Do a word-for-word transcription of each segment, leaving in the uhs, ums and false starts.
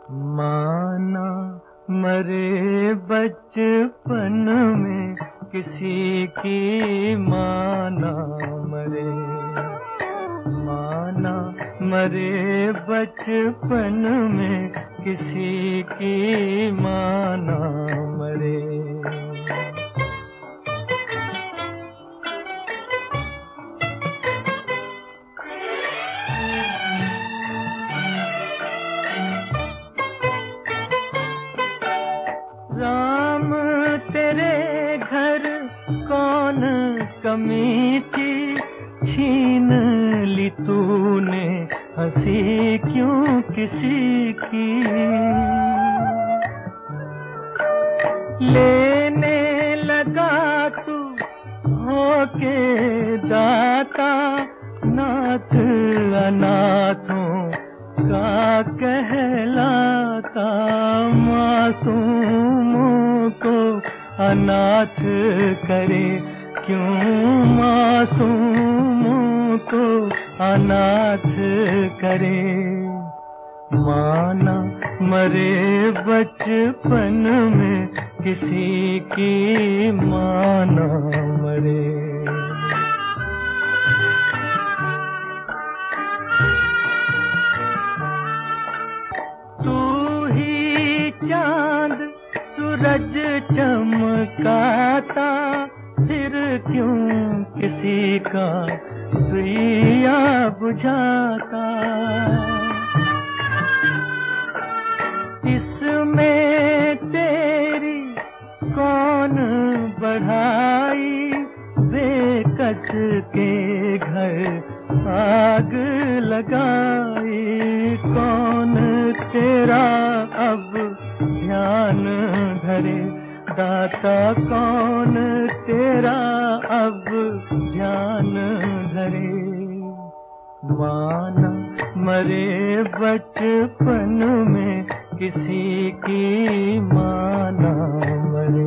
माना मरे बचपन में किसी की माना मरे, माना मरे बचपन में किसी की माना मरे। राम तेरे घर कौन कमी थी, छीन ली तूने हंसी क्यों किसी की। लेने लगा तू होके दाता, नाथ अनाथों का कहलाता। मासूमों को अनाथ करे क्यों, मासूमों को अनाथ करे। माना मरे बचपन में किसी की माना मरे। चांद सूरज चमकाता, फिर क्यों किसी का दिया बुझाता। इसमें तेरी कौन बढ़ाई, बेकस के घर आग लगाई। कौन तेरा अब ध्यान धरे, दाता कौन तेरा अब ध्यान धरे। माना मरे बचपन में किसी की माना मरे।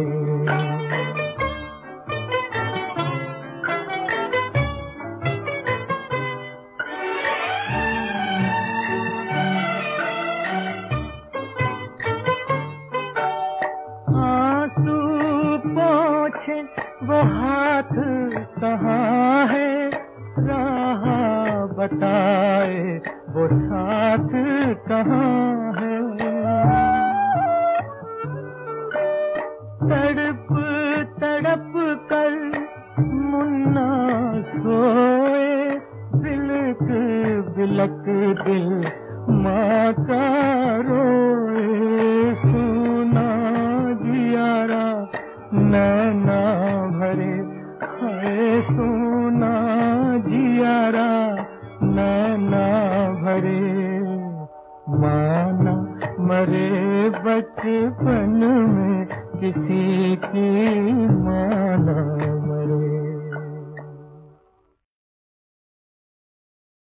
वो हाथ कहाँ है, राह बताए वो साथ कहाँ है। तड़प तड़प कर मुन्ना सोए, बिलक बिलक दिल माँ का रोए। सुना जियारा नैना भरे, हाय सुना जियारा नैना भरे। माना मरे बचपन में किसी की माना मरे।